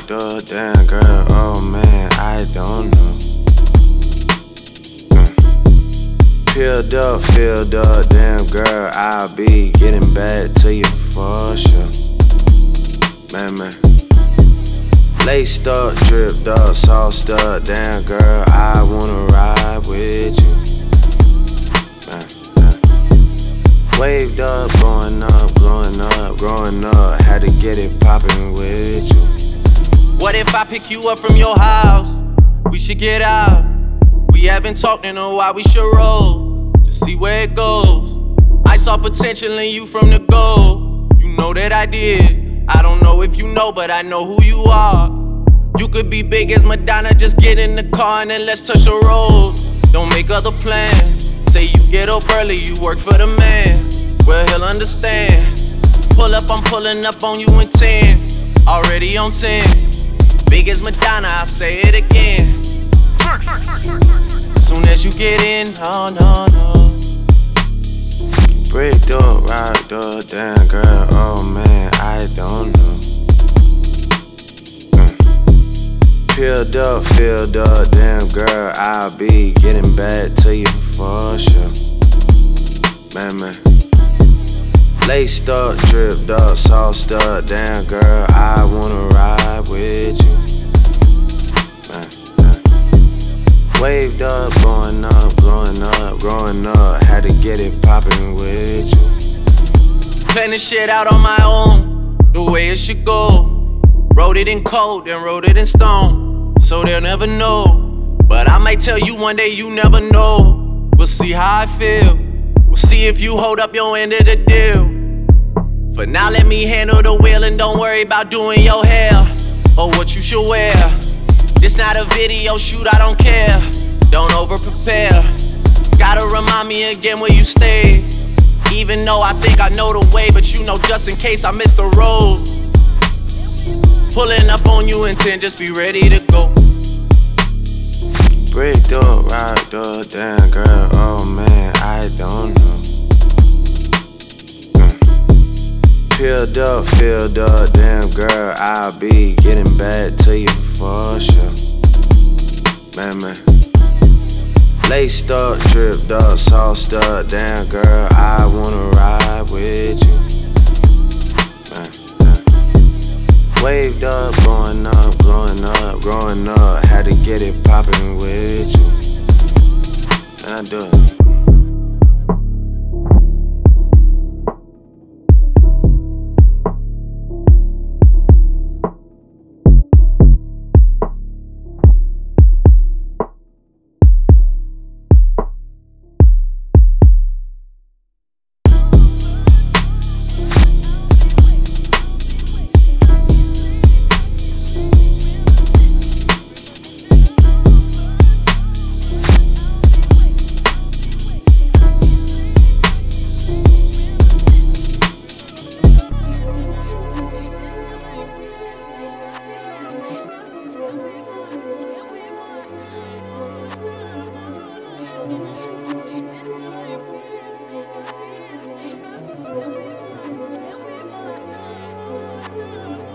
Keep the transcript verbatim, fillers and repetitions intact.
the damn girl, oh man, I don't know. Mm. Peeled up, filled up, damn girl, I'll be getting back to you for sure. Man, man. Laced up, dripped up, sauced up, damn girl, I wanna ride with you. Man, man. Waved up, blowing up, blowing up, growing up, had to get it poppin' with you. What if I pick you up from your house? We should get out. We haven't talked in a while, we should roll. Just see where it goes. I saw potential in you from the go. You know that I did. I don't know if you know, but I know who you are. You could be big as Madonna, just get in the car and then let's touch the road. Don't make other plans. Say you get up early, you work for the man. Well, he'll understand. Pull up, I'm pulling up on you in ten. Already on ten. Big as Madonna, I'll say it again. Soon as you get in, oh no, no. Bricked up, rocked up, damn girl, oh man, I don't know. Mm. Peeled up, filled up, damn girl, I'll be getting back to you for sure. Man, man. Laced up, dripped up, sauced up, damn girl, I wanna ride with you. Man, man. Waved up, blowing up, blowing up, growing up, had to get it poppin' with you. Plan this shit out on my own, the way it should go. Wrote it in code, then wrote it in stone, so they'll never know. But I might tell you one day, you never know. We'll see how I feel, we'll see if you hold up your end of the deal. For now, let me handle the wheel and don't worry about doing your hair or what you should wear. This not a video shoot, I don't care. Don't over-prepare. Gotta remind me again where you stay. Even though I think I know the way, but you know just in case I miss the road. Pulling up on you in ten, just be ready to go. Bricked up, rocked up, damn girl, oh man, I don't know. Peeled up, filled up, damn girl, I'll be getting back to you for sure. Man, man. Laced up, dripped up, sauced up, damn girl, I wanna ride with you. Man, man. Waved up, blowing up, blowing up, growing up, had to get it poppin' with you. And I do it. We'll be right back.